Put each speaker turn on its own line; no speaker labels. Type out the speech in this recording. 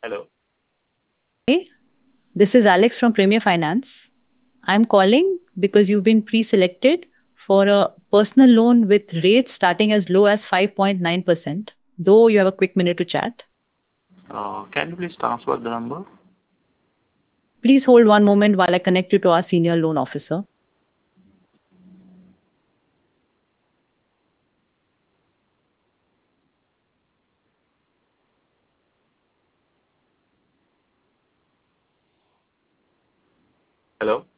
Hello.
Hey, this is Alex from Premier Finance. I'm calling because you've been pre selected for a personal loan with rates starting as low as 5.9%, though you have a quick minute to chat.
Can you please transfer the number?
Please hold one moment while I connect you to our senior loan officer.
Hello.